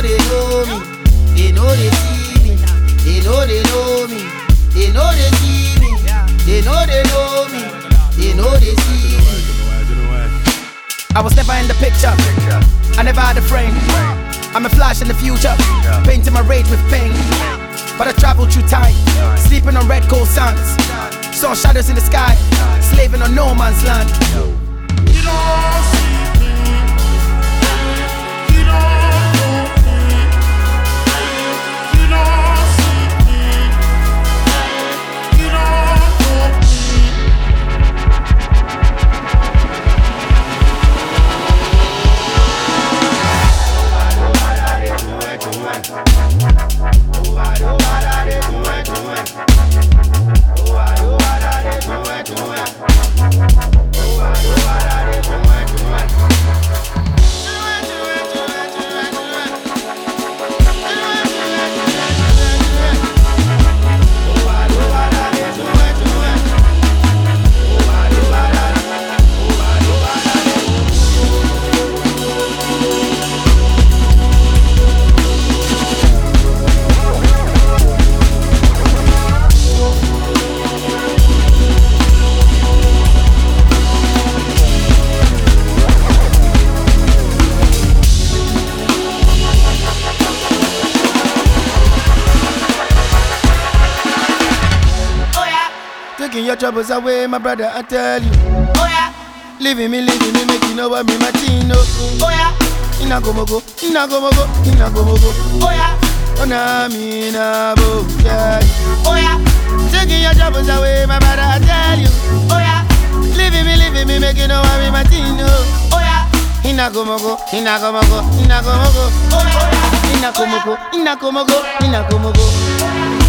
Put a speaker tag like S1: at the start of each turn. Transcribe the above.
S1: they know me. They know they see me. They know they know me. They know they see me. They know they know me. They know they see me.
S2: I was never in the picture. I never had a frame. I'm a flash in the future, painting my rage with pain. But I traveled through time, sleeping on red cold sands. Saw shadows in the sky, slaving on no man's land.
S3: You don't see me. You don't know me. You don't see me. You don't know me.
S1: Taking your troubles away, my brother, I tell you.
S2: Oh yeah,
S1: Leaving me, make you know what me Martino.
S2: oh yeah,
S1: Inagomogo.
S2: oh yeah,
S1: Oh na me na bo, yeah.
S2: oh yeah,
S1: Taking your troubles away, my brother, I tell you.
S2: oh yeah,
S1: Leaving me, make you know what me Martino.
S2: oh yeah,
S1: Inagomogo.
S2: oh yeah,
S1: Inagomogo.